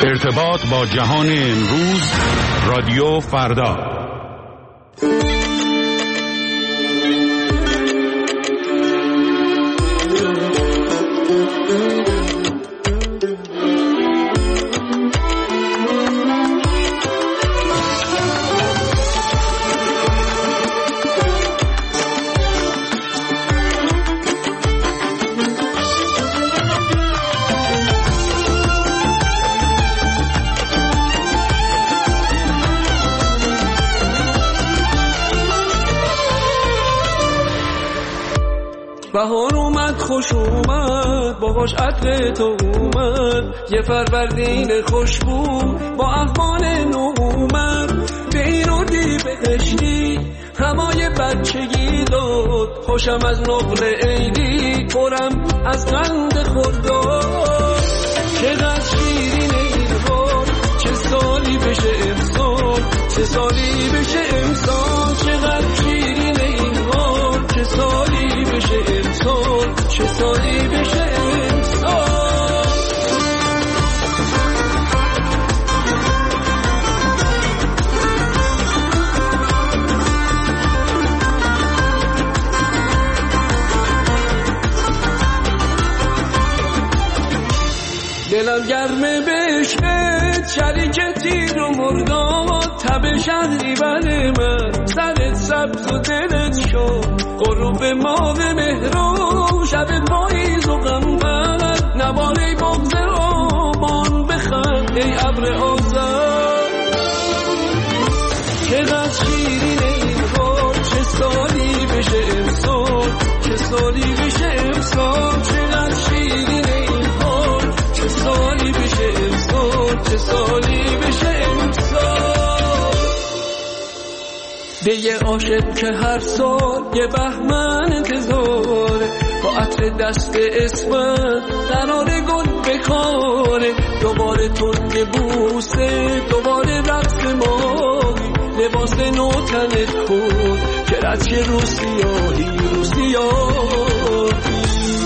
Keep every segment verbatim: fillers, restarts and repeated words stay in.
ارتباط با جهان امروز، رادیو فردا. بهار اومد خوش اومد باهاش عطر تو اومد، یه فروردین خوشبو با احوال نو اومد. به این رو دی بهشتی همای بچگی داد، خوشم از نقل عیدی پرم از قند خورداد. چقدر شیرین این حال، چه سالی بشه امسال، چه سالی بشه امسال. چقدر شیرین این حال، چه سالی بشه امسال، چه سالی بشه امسال. دلم گرمه بشت شریک تیر و مرداد، تب شهری بر من سرت سبز و دلت شد. غروب ماه مهران شب پاییز و غمبر، نباره بغض آبان بخند ای ابر آذر. چقدر شیرین این حال، چه سالی بشه امسال، چه سالی بشه امسال. چقدر شیرین این حال، چه سالی بشه امسال، چه سالی بشه امسال. به یه عاشق که هر سال یه بهمن انتظاره، با عطر دست اسمت قرار گل بکاره. دوباره ترک بوسه، دوباره رقص ماهی، لباس نو تنت کن که رچه رو سیاهی رو سیاهی.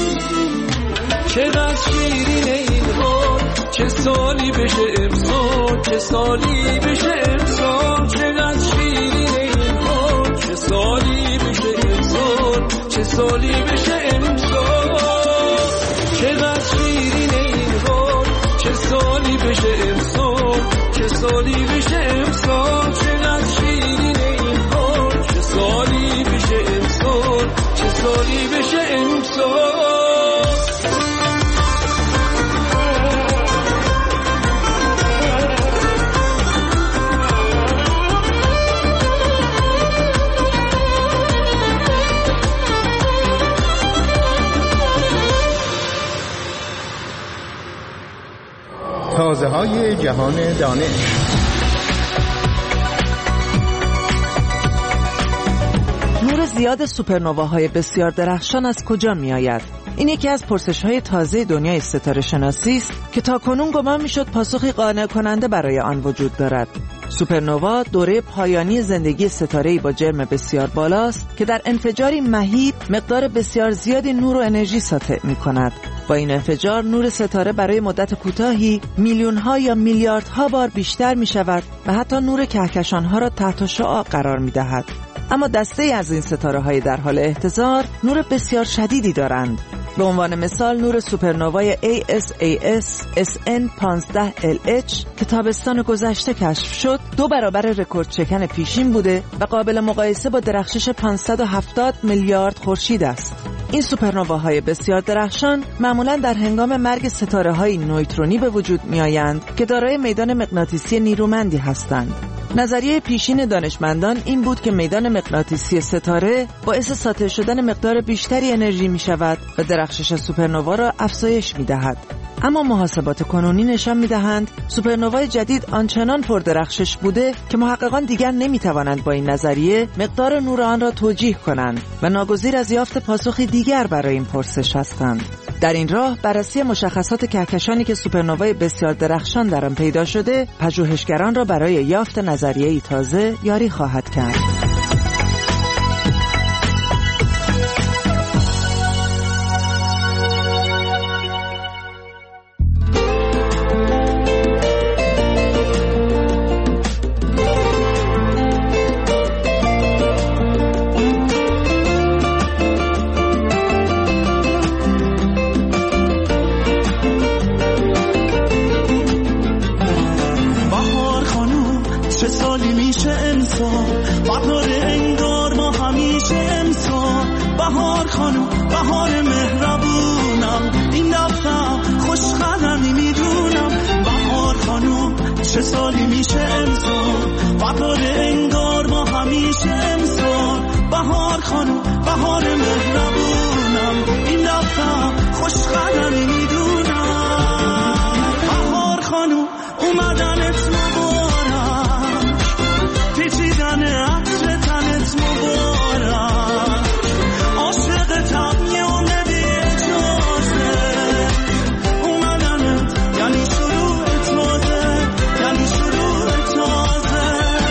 چقدر شیرین این حال، چه سالی بشه امسال، چه سالی بشه امسال. چقدر شیرین این حال، چه سالی بشه امسال، چه سالی بشه امسال. چقدر شیرین این حال، چه سالی بشه امسال، چه سالی بشه امسال. چقدر شیرین این حال، چه سالی بشه امسال، چه سالی بشه امسال. تازه های جهان دانش. نور زیاد سوپرنواهای بسیار درخشان از کجا می آید؟ این یکی از پرسش‌های تازه دنیای ستاره شناسی است که تاکنون گمان می‌شد پاسخی قانع کننده برای آن وجود دارد. سوپرنوا دوره پایانی زندگی ستاره‌ای با جرم بسیار بالاست که در انفجاری مهیب مقدار بسیار زیادی نور و انرژی ساطع می‌کند. با این انفجار نور ستاره برای مدت کوتاهی میلیون‌ها یا میلیاردها بار بیشتر می‌شود و حتی نور کهکشان‌ها را تحت شعاع قرار می‌دهد. اما دسته‌ای از این ستاره‌های در حال اهتزار نور بسیار شدیدی دارند. به عنوان مثال نور سوپرنوای ای اس ای اس اس ان پانزده ال اچ که تابستان گذشته کشف شد دو برابر رکورد شکن پیشین بوده و قابل مقایسه با درخشش پانصد و هفتاد میلیارد خورشید است. این سوپرنواهای بسیار درخشان معمولاً در هنگام مرگ ستاره‌های نویترونی به وجود می‌آیند که دارای میدان مغناطیسی نیرومندی هستند. نظریه پیشین دانشمندان این بود که میدان مغناطیسی ستاره باعث ساطع شدن مقدار بیشتری انرژی می شود و درخشش سوپرنوا را افزایش می دهد. اما محاسبات کنونی نشان می دهند سوپرنوای جدید آنچنان پردرخشش بوده که محققان دیگر نمی توانند با این نظریه مقدار نور آن را توجیه کنند و ناگزیر از یافت پاسخی دیگر برای این پرسش هستند. در این راه بررسی مشخصات کهکشانی که سوپرنوای بسیار درخشان در آن پیدا شده پژوهشگران را برای یافت نظریه‌ای تازه یاری خواهد کرد. سالی میشه انسان وفاده انگار ما همیشه انسان بهار خانم بهار مهربونم این دفعه خوش قدمی میدونم بهار خانم اومدنت مبارک پیچیدن عطر تنت مبارک عاشقتم یه عمر بی اجازه اومدنت یعنی شروع تازه یعنی شروع تازه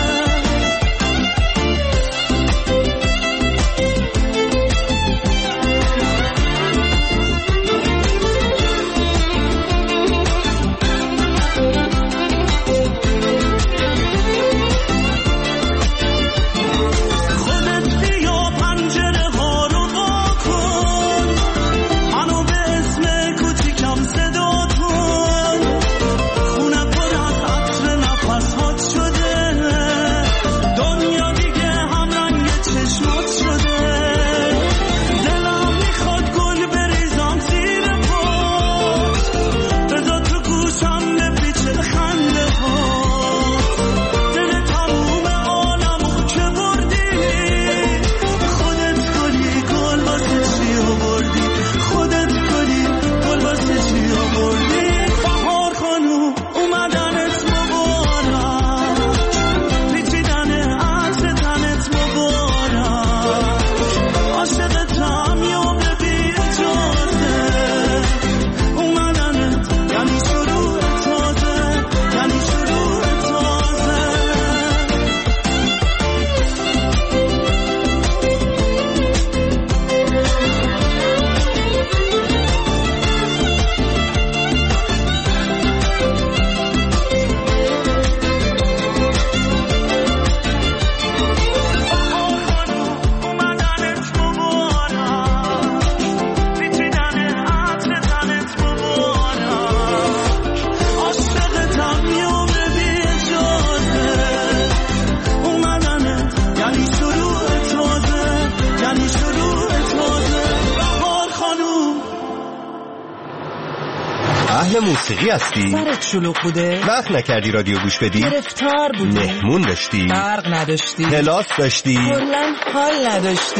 موسیقی هستی؟ سرت شلوغ بوده؟ وقت نکردی رادیو گوش بدی؟ گرفتار بودی؟ مهمون داشتی؟ برق نداشتی؟ کلاس داشتی؟ کلاً حال نداشتی؟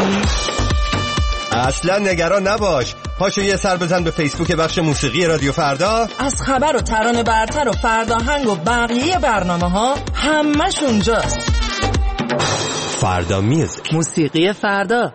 اصلا نگران نباش، پاشو یه سر بزن به فیسبوک بخش موسیقی رادیو فردا. از خبر و ترانه برتر و فرداهنگ و بقیه برنامه ها همش اونجاست. فردا میوزیک، موسیقی فردا.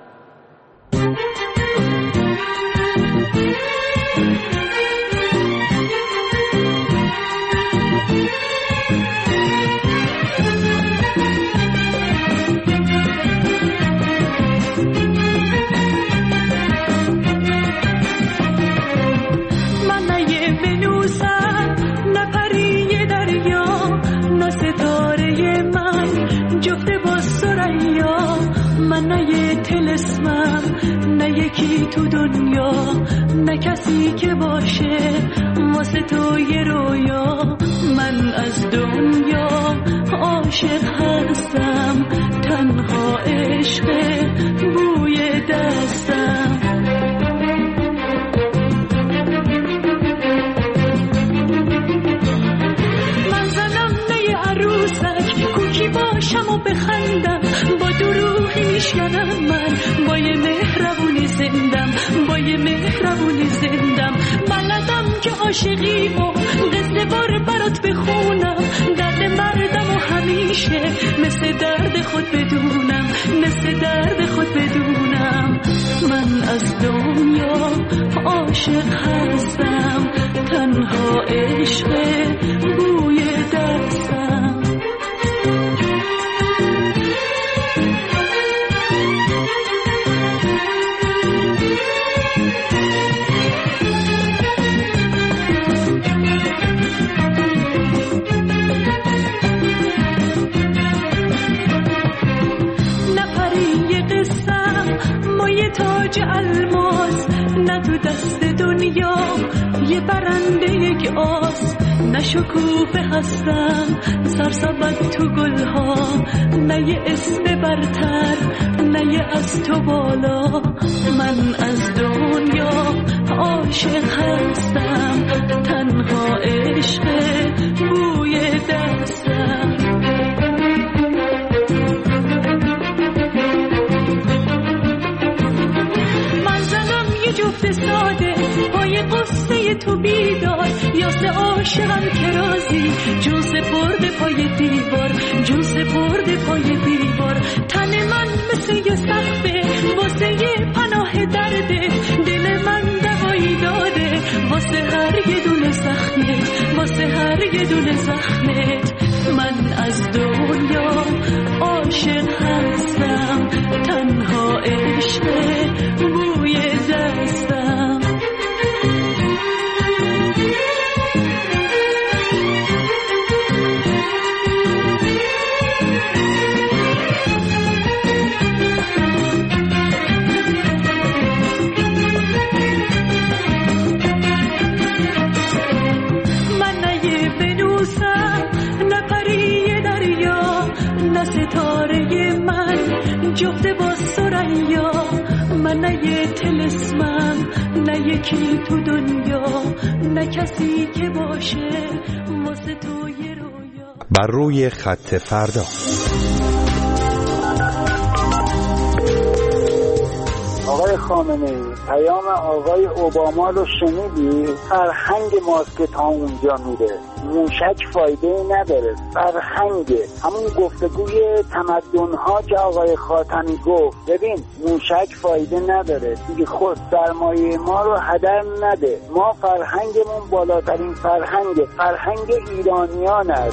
نه یکی تو دنیا نه کسی که باشه واسه تو یه رویا من از دنیا عاشق هستم تنها عشق بوی دستم من زنم نه عروسک کوکی باشم و بخندم با دروغی میشکنم من با یه مهربونی زندم با یه مهربونی زندم بلدم که عاشقی و قصه بار برات بخونم درد مردم و همیشه مثل درد خود بدونم مثل درد خود بدونم من از دنیا عاشق هستم تنها عشق بوی دستم تاج الماس نه تو دست دنیا یه برنده یک آس نه شکوفه هستم سرسبد تو گلها نه یه اسم برتر نه یه از تو بالا من از دنیا عاشق هستم تنها عشق بوی دست عاشقم که رازی، جون سپرده پای دیوار، جون سپرده پای دیوار. تن من مثل یه سقفه واسه یه پناه درده، دل من دوایی داده واسه هر یه دونه زخمت، واسه هر یه دونه زخمت. من از دنیا عاشق هستم، تنها عشق بوی دستم. ستاره من جفته با سریا، من نه یه تلسمم، نه یکی تو دنیا، نه کسی که باشه واسه تو یه رویا. بر روی خط فردا. آقای خامنه‌ای، پیام آقای اوباما رو شنیدی؟ فرهنگ ماست که تا اونجا میره، موشک فایده نداره، فرهنگه. همون گفتگوی تمدن‌ها که آقای خاتمی گفت، ببین موشک فایده نداره دیگه، خود سرمایه ما رو هدر نده. ما فرهنگمون بالاترین فرهنگه، فرهنگ ایرانیان است.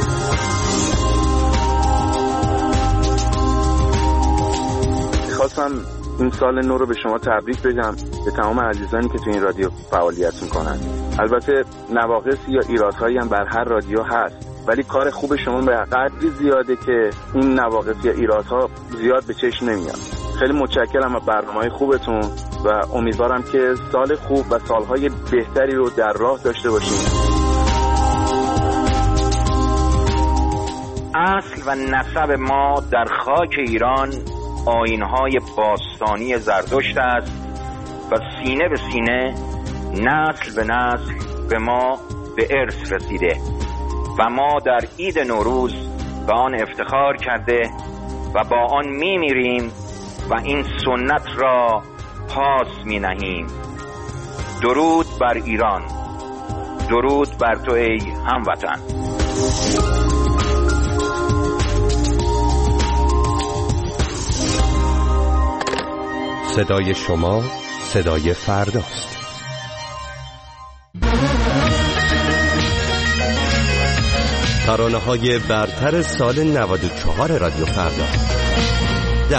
خواستم این سال نو رو به شما تبریک بگم، به تمام عزیزانی که تو این رادیو فعالیت میکنن. البته نواقص یا ایرادهایی هم بر هر رادیو هست، ولی کار خوب شما به قدری زیاده که این نواقص یا ایرادها زیاد به چشم نمیاد. خیلی متشکرم از برنامه‌های خوبتون و امیدوارم که سال خوب و سالهای بهتری رو در راه داشته باشیم. اصل و نسب ما در خاک ایران آیین‌های باستانی زرتشت است و سینه به سینه، نسل به نسل به ما به ارث رسیده و ما در عید نوروز به آن افتخار کرده و با آن می‌میریم و این سنت را پاس می‌نهیم. درود بر ایران، درود بر تو ای هموطن. صدای شما صدای فرداست. ترانه‌های برتر سال نود و چهار رادیو فردا. ده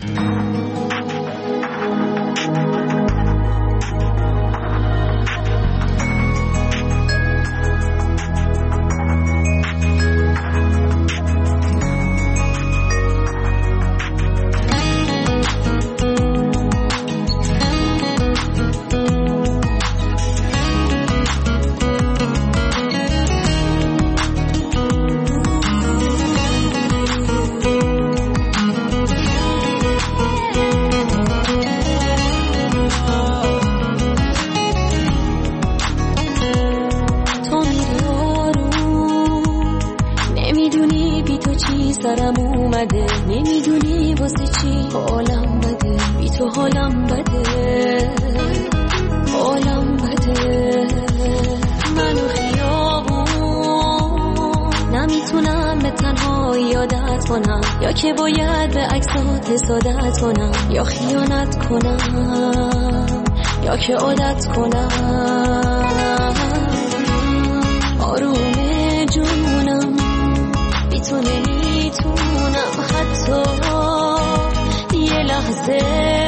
که باید به عکسات حسادت کنم یا خیانت کنم یا که عادت کنم. آروم جونم بی تو نمیتونم حتی یه لحظه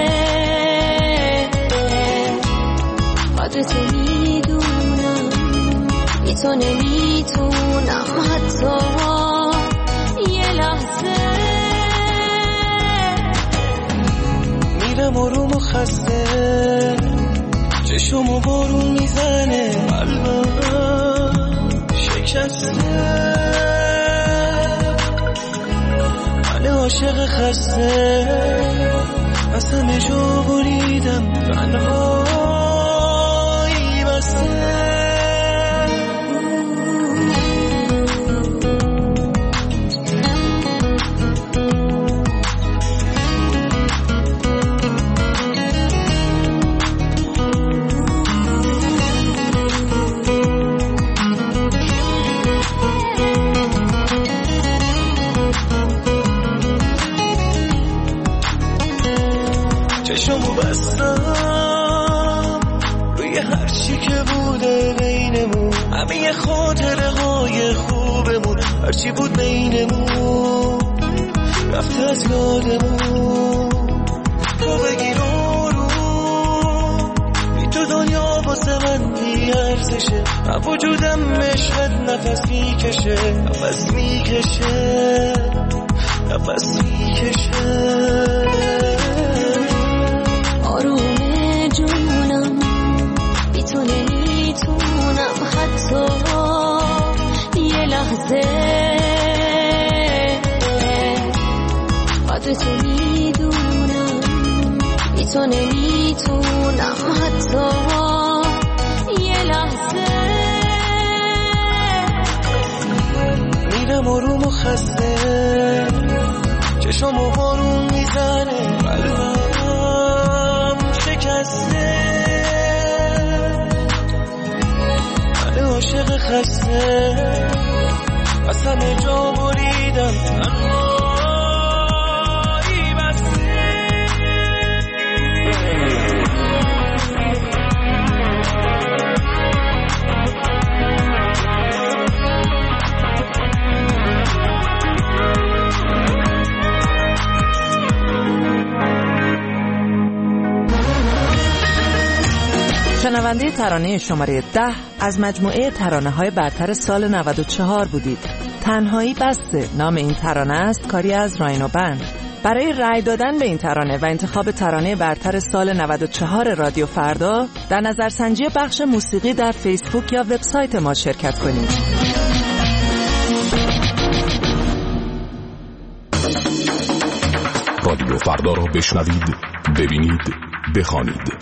قدرت میدونم، بی تو نمیتونم حتی یه لحظه. میرم آروم و خسته، چشمو بارون میزنه، قلبم شکسته، من عاشق خسته، از همه جا بریدم، تنهایی بسته. هرچی بود بینمون رفته از یادمون. تو بگیر رو بی تو دنیا واسه من بی ارزشه. من وجودم عشقت نفس میکشه نفس میکشه نفس میکشه. آروم جونم بی تو نمیتونم حتی یه لحظه. قدر تو میدونم بی تو نمیتونم حتی یه لحظه. میرم آروم و خسته چشم و بارون میزنه قلبم شکسته. من عاشق خسته از همه جا بریدم تنهایی بسته. شنونده ترانه شماره ده از مجموعه ترانه‌های برتر سال نود و چهار بودید. تنهایی بسته نام این ترانه است، کاری از راینو بند. برای رأی دادن به این ترانه و انتخاب ترانه برتر سال نود و چهار رادیو فردا در نظرسنجی بخش موسیقی در فیسبوک یا وبسایت ما شرکت کنید. رادیو فردا را بشنوید، ببینید، بخوانید.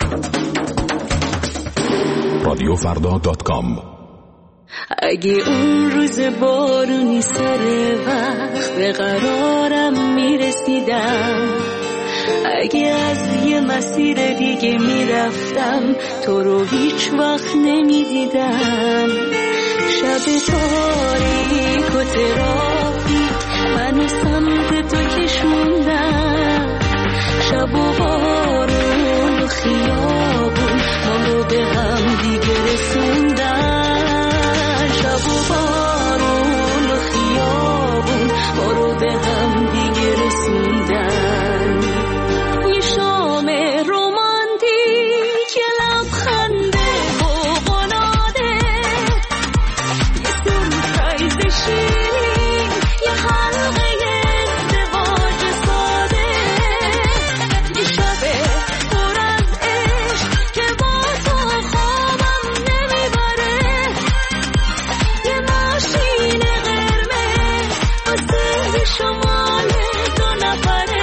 رادیو فردا دات کام. اگه اون روز بارونی سر وقت به قرارم میرسیدم، اگه از یه مسیر دیگه میرفتم تو رو هیچ وقت نمیدیدم. شب تاریک و ترافیک منو سمت تو کشوندم. شب و بارون و خیابون ما رو به هم دیگه رسوندن. شب و بارون و خیابون ما رو به هم دیگه رسوندن. یه شام رومانتیک، یه لبخنده فوق‌العاده، یه سورپرایز شیرین، یه حلقه ازدواج ساده. یه شب پر از عشق که با تو خوابم نمیبره. یه ماشین قرمز واسه شمال دو نفره.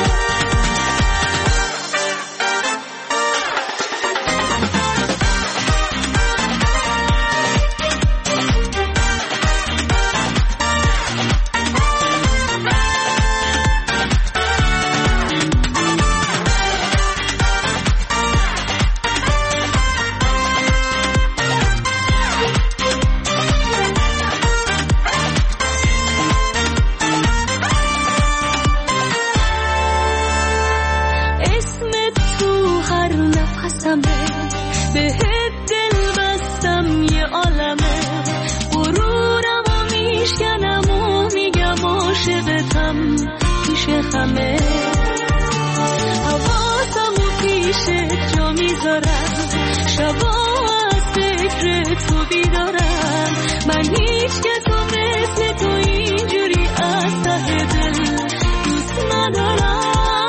اسمت تو هر نفسمه، بهت دل بستم یه عالمه. غرورم و میشکنم و میگم عاشقتم پیش همه. حواسم و پیشت جا میذارم، شبا از فکر تو بیدارم. من هیچ کس و مثل تو اینجوری از ته دل دوست ندارم.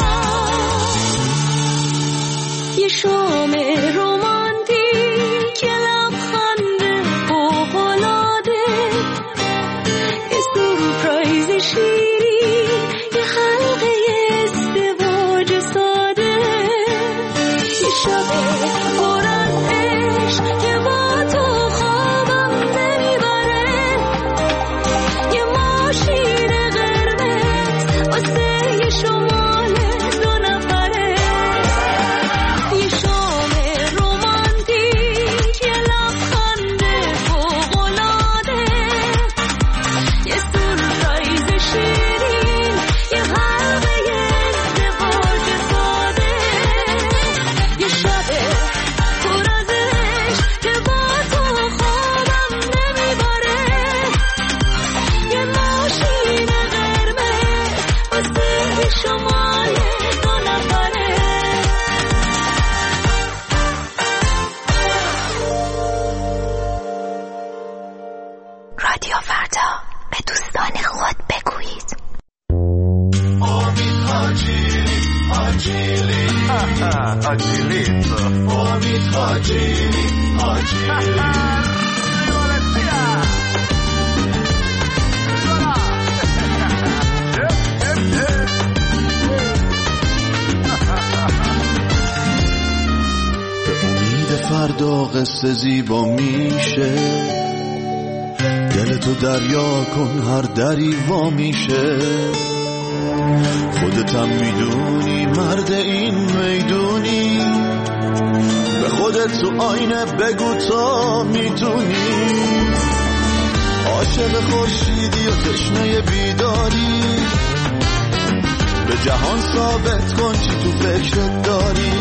یه شام رومانتیک، یه لبخنده فوق‌العاده، یه سورپرایز شیرین، یه حلقه ازدواج ساده. یه شب پر از عشق که با تو خوابم رادیو فردا به دوستان خود بگویید. امید حاجی حاجیلی حاجیلی امید حاجیلی حاجیلی فردا قصه زیبا میشه، دل تو دریا کن هر دری وا میشه. خودتم میدونی مرد این میدونی، به خودت تو آینه بگو تا میتونی. عاشق خورشیدی و تشنه بیداری، به جهان ثابت کن چی تو فکرت داری.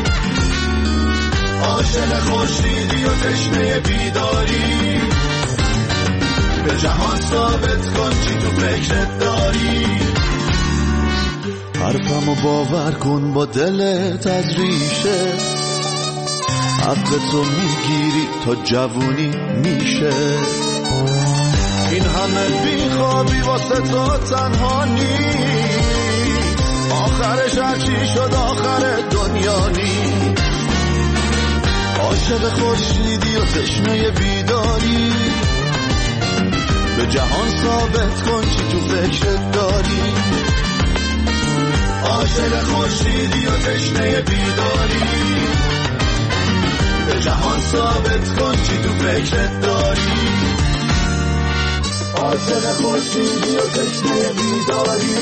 عاشق خورشیدی و تشنه بیداری، به جهان ثابت کن چی تو فکرت داری. حرفمو باور کن با دلت از ریشه، حق تو میگیری تا جوونی میشه. این همه بیخوابی واسه تو تنها نیست، آخرش هرچی شد آخر دنیا نیست. عاشق خورشیدی و تشنه بیداری، به جهان ثابت کن چی تو فکرت داری. عاشق خورشیدی و تشنه بیداری، به جهان ثابت کن چی تو فکرت داری. عاشق خورشیدی و تشنه بیداری،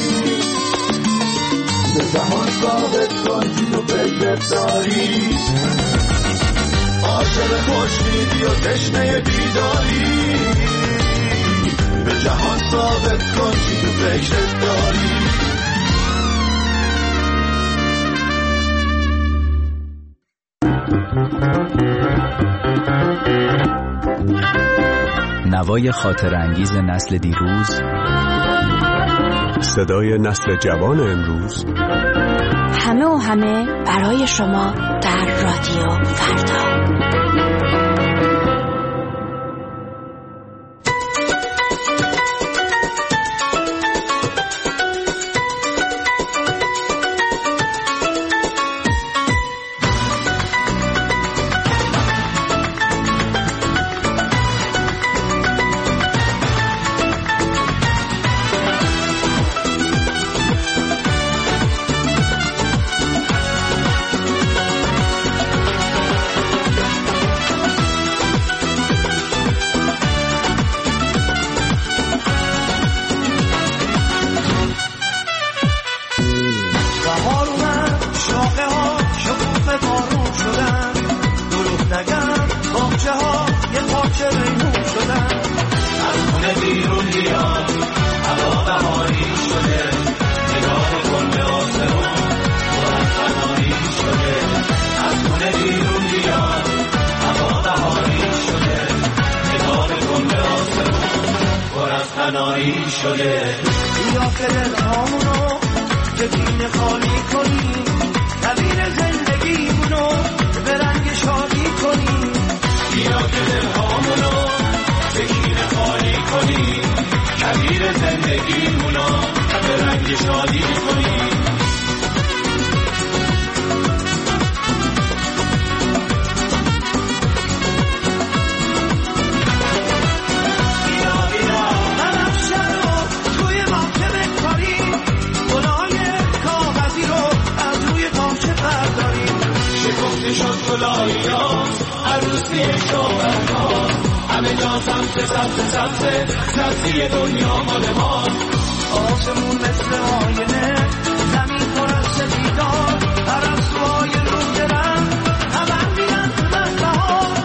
به جهان ثابت کن چی تو فکرت داری. عاشق خورشیدی و تشنه بیداری، به جهان ثابت کن چی تو فکرت داری. نوای خاطر انگیز نسل دیروز، صدای نسل جوان امروز، همه و همه برای شما در رادیو فردا. شده یا که دلهامونو جبین خالی کنیم، تعبیر زندگیمونو به رنگ شادی کنیم. یا که دلهامونو جبین خالی کنیم، تعبیر زندگیمونو به رنگ شادی کنیم. عروسی شوهرها همه جا سمت سمت سمت سبزی دنیا مال ما. آسمون مثل آینه، زمین پر از سپیدار، عرصه‌های رو دلم خبر میدن تو بهار.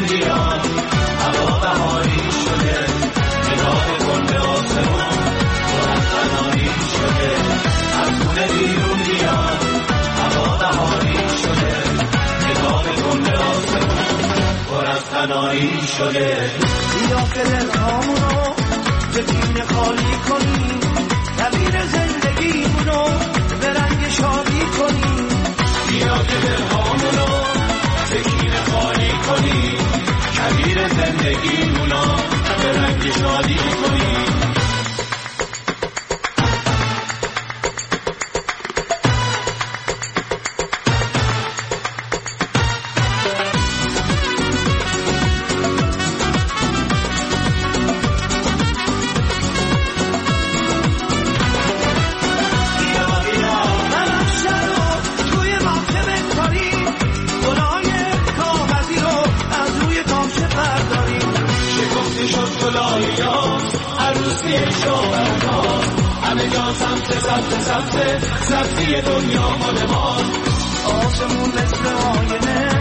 بیرون بیاد هوا بهاری شده نگاه کن به آسمون پر از تنهایی شده از خونه بیرون بیاد هوا بهاری شده نگاه کن به آسمون پر از تنهایی شده بیا که دلهامونو به تین خالی کنیم دبیر زندگیمونو به رنگ شادی کنیم بیا که دلهامونو تکین خالی کنیم کبیر زندگیمونو به رنگ شادی کنیم همه جا سمت سمت سمت سبزی دنیا مال ما آسمون مثل آینه